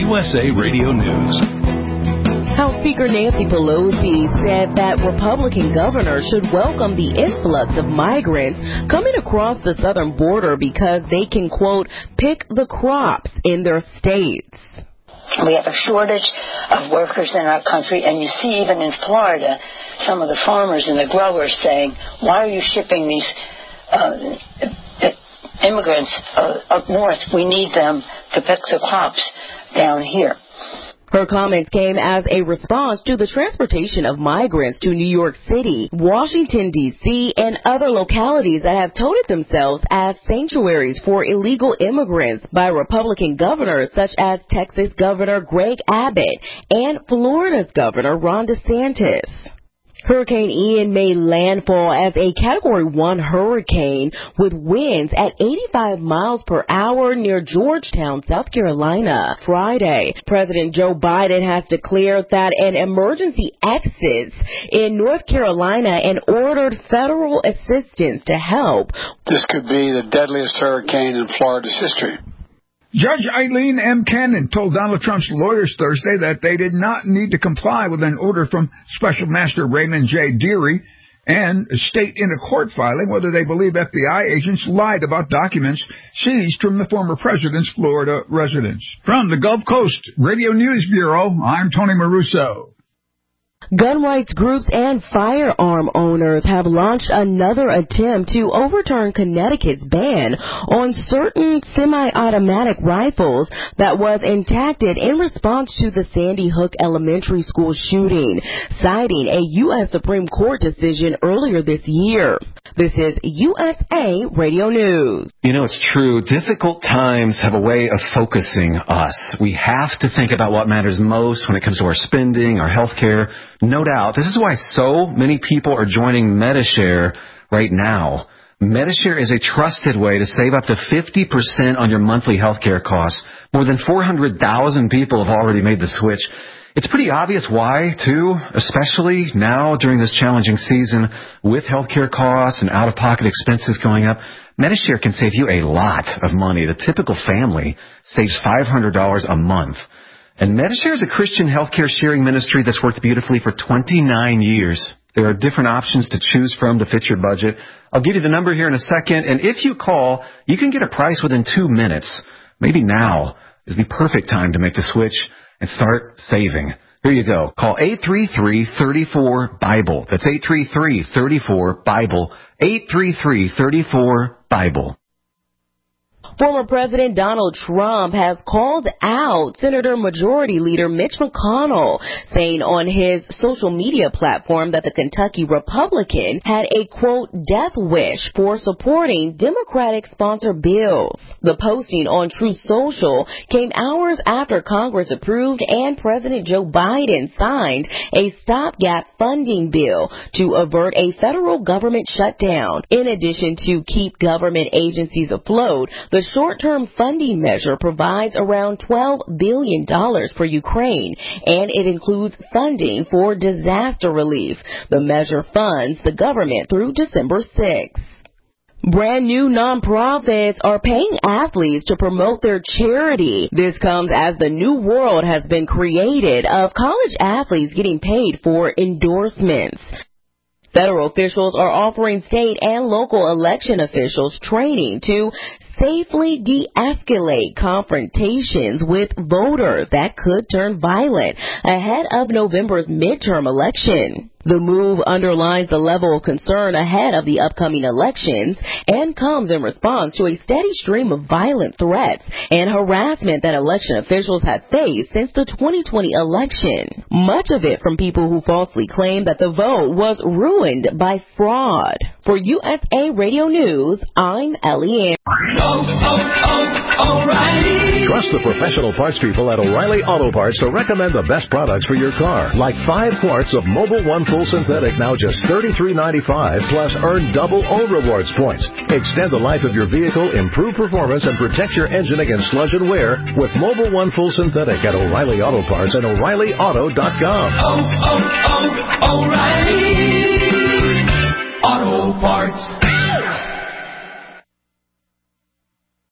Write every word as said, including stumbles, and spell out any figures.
U S A Radio News. House Speaker Nancy Pelosi said that Republican governors should welcome the influx of migrants coming across the southern border because they can, quote, pick the crops in their states. We have a shortage of workers in our country, and you see even in Florida, some of the farmers and the growers saying, why are you shipping these uh, immigrants uh, up north? We need them to pick the crops down here. Her comments came as a response to the transportation of migrants to New York City, Washington, D C, and other localities that have touted themselves as sanctuaries for illegal immigrants by Republican governors such as Texas Governor Greg Abbott and Florida's Governor Ron DeSantis. Hurricane Ian made landfall as a Category one hurricane with winds at eighty-five miles per hour near Georgetown, South Carolina, Friday. President Joe Biden has declared that an emergency exists in North Carolina and ordered federal assistance to help. This could be the deadliest hurricane in Florida's history. Judge Eileen M. Cannon told Donald Trump's lawyers Thursday that they did not need to comply with an order from Special Master Raymond J. Dearie and state in a court filing whether they believe F B I agents lied about documents seized from the former president's Florida residence. From the Gulf Coast Radio News Bureau, I'm Tony Maruso. Gun rights groups and firearm owners have launched another attempt to overturn Connecticut's ban on certain semi-automatic rifles that was enacted in response to the Sandy Hook Elementary School shooting, citing a U S Supreme Court decision earlier this year. This is U S A Radio News. You know, it's true. Difficult times have a way of focusing us. We have to think about what matters most when it comes to our spending, our health care. No doubt. This is why so many people are joining Medi-Share right now. Medi-Share is a trusted way to save up to fifty percent on your monthly health care costs. More than four hundred thousand people have already made the switch. It's pretty obvious why, too, especially now during this challenging season with healthcare costs and out-of-pocket expenses going up. Medi-Share can save you a lot of money. The typical family saves five hundred dollars a month. And Medi-Share is a Christian healthcare sharing ministry that's worked beautifully for twenty-nine years. There are different options to choose from to fit your budget. I'll give you the number here in a second, and if you call, you can get a price within two minutes. Maybe now is the perfect time to make the switch and start saving. Here you go. Call eight three three, three four, BIBLE. That's eight three three, three four, BIBLE. eight three three, three four, BIBLE. Former President Donald Trump has called out Senator Majority Leader Mitch McConnell, saying on his social media platform that the Kentucky Republican had a, quote, death wish for supporting Democratic-sponsored bills. The posting on Truth Social came hours after Congress approved and President Joe Biden signed a stopgap funding bill to avert a federal government shutdown. In addition to keep government agencies afloat, the short-term funding measure provides around twelve billion dollars for Ukraine, and it includes funding for disaster relief. The measure funds the government through December sixth. Brand new nonprofits are paying athletes to promote their charity. This comes as the new world has been created of college athletes getting paid for endorsements. Federal officials are offering state and local election officials training to safely de-escalate confrontations with voters that could turn violent ahead of November's midterm election. The move underlines the level of concern ahead of the upcoming elections and comes in response to a steady stream of violent threats and harassment that election officials have faced since the twenty twenty election. Much of it from people who falsely claim that the vote was ruined by fraud. For U S A Radio News, I'm Ellie Ann. Oh, oh, oh, O'Reilly. Trust the professional parts people at O'Reilly Auto Parts to recommend the best products for your car. Like five quarts of Mobil One Full Synthetic, now just thirty-three ninety-five, plus earn double O Rewards points. Extend the life of your vehicle, improve performance, and protect your engine against sludge and wear with Mobil One Full Synthetic at O'Reilly Auto Parts and O'Reilly Auto dot com. Oh, oh, oh, O'Reilly Auto Parts.